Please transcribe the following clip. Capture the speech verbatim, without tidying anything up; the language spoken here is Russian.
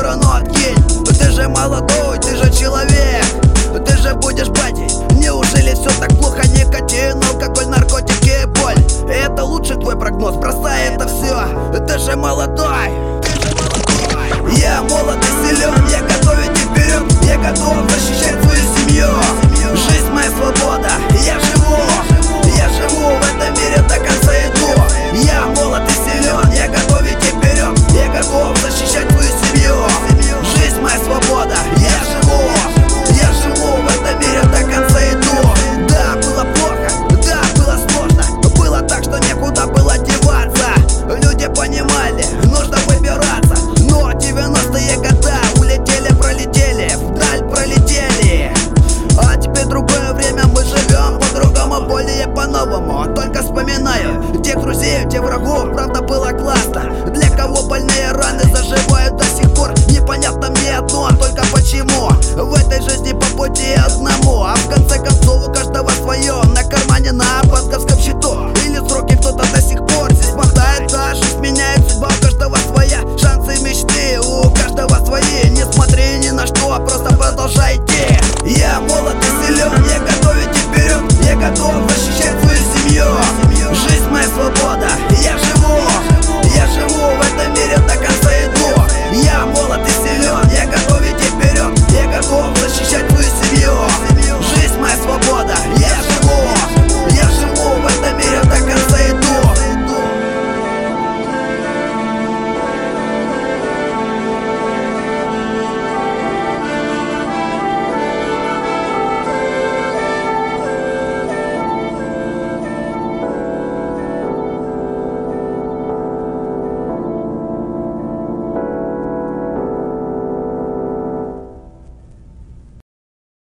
сторону откинь. Ты же молодой, ты же человек, ты же будешь патить. Неужели все так плохо? Никотин, алкоголь, наркотики, боль. Это лучший твой прогноз, бросай это все. Ты же молодой, ты же молодой.